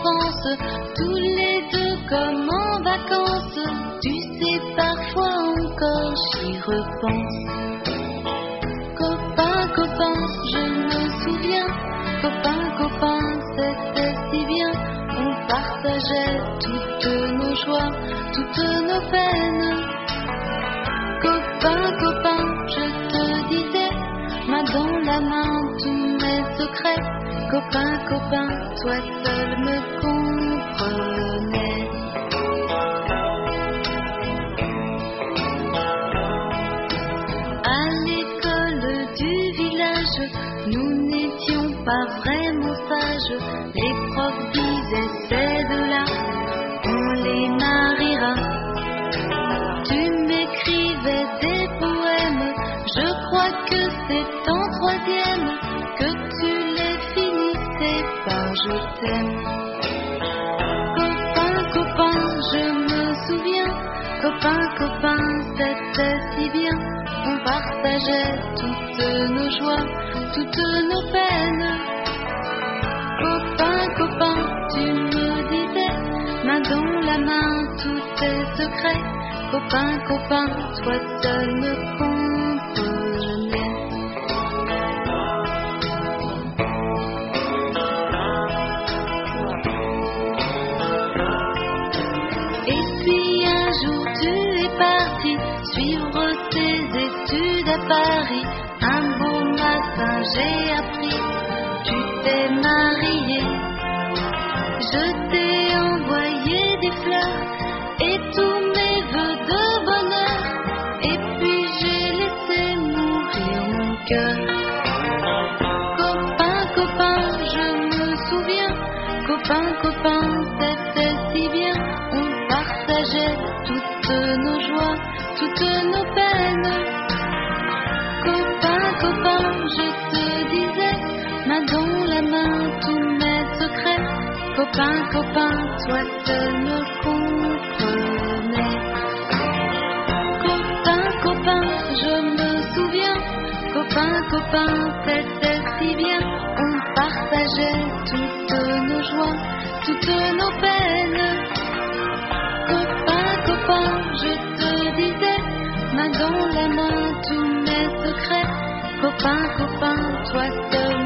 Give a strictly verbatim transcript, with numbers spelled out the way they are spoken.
d'enfance, tous les deux comme en vacances. Tu sais, parfois encore j'y repense. Copain, copain, je me souviens. Copain, copain, c'était si bien. On partageait toutes nos joies, toutes nos peines. Copain, copain, je te disais, main dans la main, tous mes secrets. Copain, copain, toi seul me comprenais. À l'école du village, nous n'étions pas vraiment sages. Les profs disaient ces deux-là, on les mariera. Tu m'écrivais des poèmes, je crois que c'est en troisième que tu les finissais par je t'aime. Copain, copain, je me souviens. Copain, copain, c'était si bien. On partageait toutes nos joies, toutes nos peines. Copain, copain, tu me disais, main dans la main, tous tes secrets. Copain, copain, toi seul me comprenais. Et puis un jour tu es parti suivre tes études à Paris. Un beau matin j'ai appris, tu t'es marié. Je t'ai envoyé des fleurs et tous mes vœux de bonheur. Et puis j'ai laissé mourir mon cœur. Copain, copain, je me souviens. Copain, copain, c'était si bien. On partageait toutes nos joies, toutes nos peines. Copain, copain, je te disais, main dans la main, tous mes secrets. Copain, copain, toi seul me comprenais. Copain, copain, je me souviens. Copain, copain, c'était si bien. On partageait toutes nos joies, toutes nos peines. Copain, copain, je te disais, main dans la main, tous mes secrets. Copain, copain, toi seul